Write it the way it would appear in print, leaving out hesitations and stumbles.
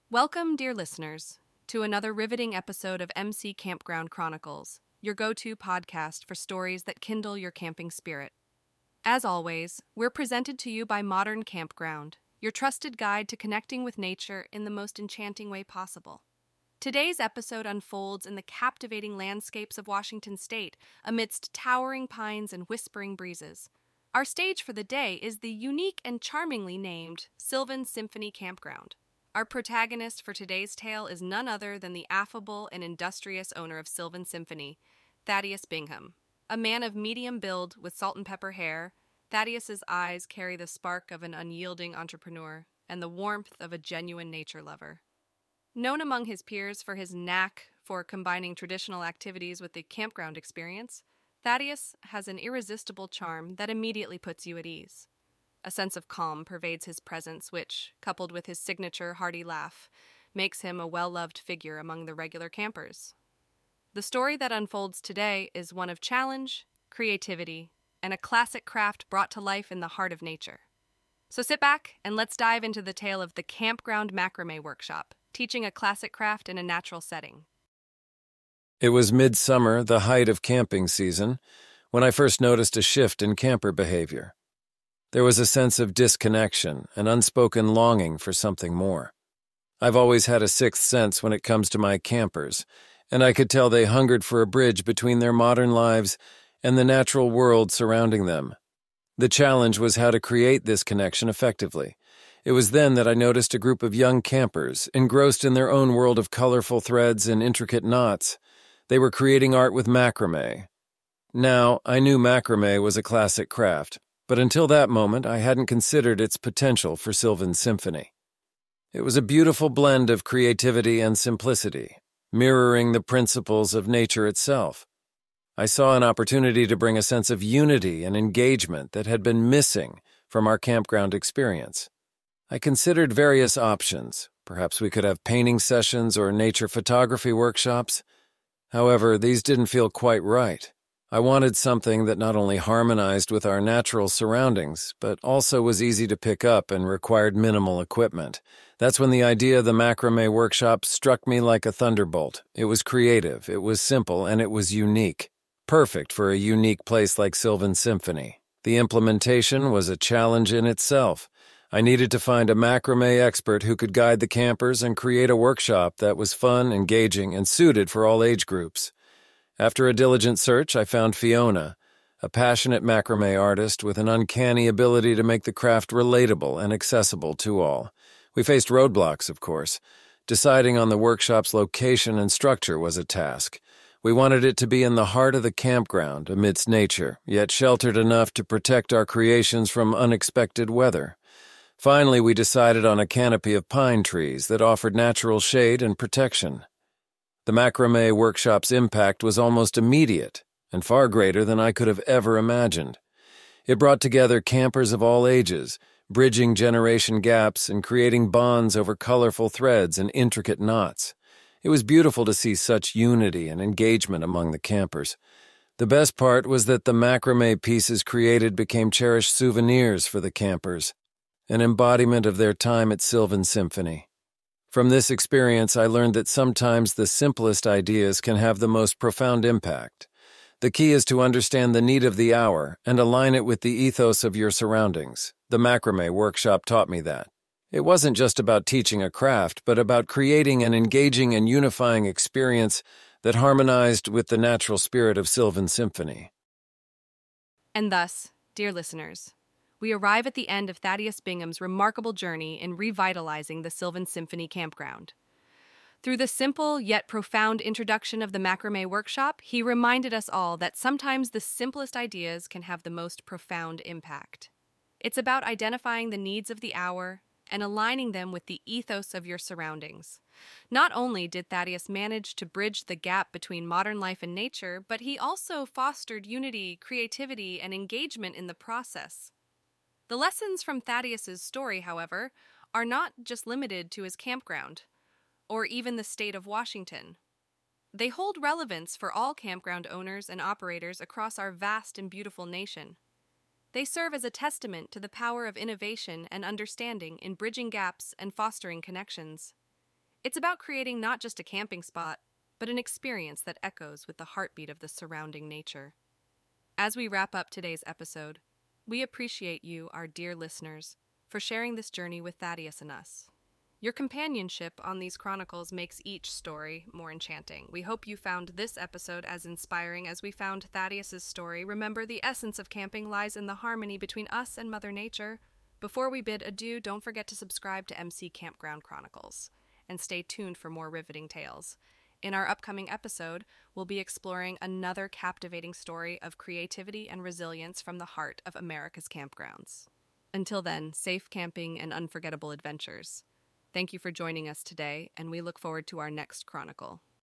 Welcome, dear listeners, to another riveting episode of MC Campground Chronicles, your go-to podcast for stories that kindle your camping spirit. As always, we're presented to you by Modern Campground, your trusted guide to connecting with nature in the most enchanting way possible. Today's episode unfolds in the captivating landscapes of Washington State amidst towering pines and whispering breezes. Our stage for the day is the unique and charmingly named Sylvan Symphony Campground. Our protagonist for today's tale is none other than the affable and industrious owner of Sylvan Symphony, Thaddeus Bingham. A man of medium build with salt and pepper hair, Thaddeus's eyes carry the spark of an unyielding entrepreneur and the warmth of a genuine nature lover. Known among his peers for his knack for combining traditional activities with the campground experience, Thaddeus has an irresistible charm that immediately puts you at ease. A sense of calm pervades his presence, which, coupled with his signature hearty laugh, makes him a well-loved figure among the regular campers. The story that unfolds today is one of challenge, creativity, and a classic craft brought to life in the heart of nature. So sit back and let's dive into the tale of the Campground Macrame Workshop, teaching a classic craft in a natural setting. It was midsummer, the height of camping season, when I first noticed a shift in camper behavior. There was a sense of disconnection, an unspoken longing for something more. I've always had a sixth sense when it comes to my campers, and I could tell they hungered for a bridge between their modern lives and the natural world surrounding them. The challenge was how to create this connection effectively. It was then that I noticed a group of young campers, engrossed in their own world of colorful threads and intricate knots. They were creating art with macrame. Now, I knew macrame was a classic craft, but until that moment, I hadn't considered its potential for Sylvan Symphony. It was a beautiful blend of creativity and simplicity, mirroring the principles of nature itself. I saw an opportunity to bring a sense of unity and engagement that had been missing from our campground experience. I considered various options. Perhaps we could have painting sessions or nature photography workshops. However, these didn't feel quite right. I wanted something that not only harmonized with our natural surroundings, but also was easy to pick up and required minimal equipment. That's when the idea of the macrame workshop struck me like a thunderbolt. It was creative, it was simple, and it was unique. Perfect for a unique place like Sylvan Symphony. The implementation was a challenge in itself. I needed to find a macrame expert who could guide the campers and create a workshop that was fun, engaging, and suited for all age groups. After a diligent search, I found Fiona, a passionate macrame artist with an uncanny ability to make the craft relatable and accessible to all. We faced roadblocks, of course. Deciding on the workshop's location and structure was a task. We wanted it to be in the heart of the campground, amidst nature, yet sheltered enough to protect our creations from unexpected weather. Finally, we decided on a canopy of pine trees that offered natural shade and protection. The macrame workshop's impact was almost immediate and far greater than I could have ever imagined. It brought together campers of all ages, bridging generation gaps and creating bonds over colorful threads and intricate knots. It was beautiful to see such unity and engagement among the campers. The best part was that the macrame pieces created became cherished souvenirs for the campers, an embodiment of their time at Sylvan Symphony. From this experience, I learned that sometimes the simplest ideas can have the most profound impact. The key is to understand the need of the hour and align it with the ethos of your surroundings. The macrame workshop taught me that. It wasn't just about teaching a craft, but about creating an engaging and unifying experience that harmonized with the natural spirit of Sylvan Symphony. And thus, dear listeners, we arrive at the end of Thaddeus Bingham's remarkable journey in revitalizing the Sylvan Symphony Campground. Through the simple yet profound introduction of the macrame workshop, he reminded us all that sometimes the simplest ideas can have the most profound impact. It's about identifying the needs of the hour and aligning them with the ethos of your surroundings. Not only did Thaddeus manage to bridge the gap between modern life and nature, but he also fostered unity, creativity, and engagement in the process. The lessons from Thaddeus's story, however, are not just limited to his campground, or even the state of Washington. They hold relevance for all campground owners and operators across our vast and beautiful nation. They serve as a testament to the power of innovation and understanding in bridging gaps and fostering connections. It's about creating not just a camping spot, but an experience that echoes with the heartbeat of the surrounding nature. As we wrap up today's episode, we appreciate you, our dear listeners, for sharing this journey with Thaddeus and us. Your companionship on these chronicles makes each story more enchanting. We hope you found this episode as inspiring as we found Thaddeus's story. Remember, the essence of camping lies in the harmony between us and Mother Nature. Before we bid adieu, don't forget to subscribe to MC Campground Chronicles and stay tuned for more riveting tales. In our upcoming episode, we'll be exploring another captivating story of creativity and resilience from the heart of America's campgrounds. Until then, safe camping and unforgettable adventures. Thank you for joining us today, and we look forward to our next chronicle.